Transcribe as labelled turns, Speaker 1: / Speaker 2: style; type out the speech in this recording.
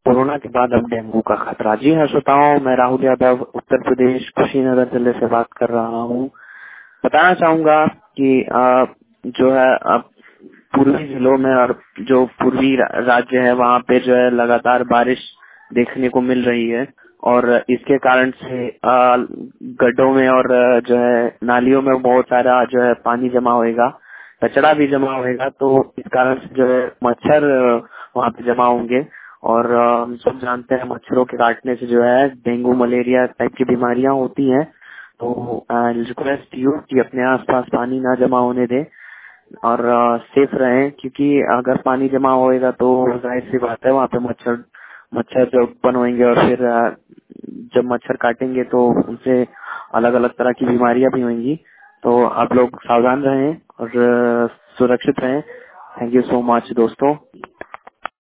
Speaker 1: Corona के बाद अब डेंगू का खतरा। जी हाँ श्रोताओं, मैं राहुल यादव उत्तर प्रदेश कुशीनगर जिले से बात कर रहा हूँ। बताना चाहूंगा कि जो है अब पूर्वी जिलों में और जो पूर्वी राज्य है वहाँ पे जो है लगातार बारिश देखने को मिल रही है और इसके कारण से गड्ढों में और जो है नालियों में बहुत सारा जो है पानी जमा होएगा, कचरा भी जमा होएगा, तो इस कारण से जो है मच्छर वहाँ पे जमा होंगे और हम सब जानते हैं मच्छरों के काटने से जो है डेंगू मलेरिया टाइप की बीमारियां होती हैं। तो रिक्वेस्ट यू कि अपने आसपास पानी ना जमा होने दें और सेफ रहें, क्योंकि अगर पानी जमा होएगा तो जाहिर सी बात है वहाँ पे मच्छर मच्छर जो उत्पन्न होंगे और फिर जब मच्छर काटेंगे तो उनसे अलग अलग तरह की बीमारियां भी होंगी। तो आप लोग सावधान रहें और सुरक्षित रहें। थैंक यू सो मच दोस्तों।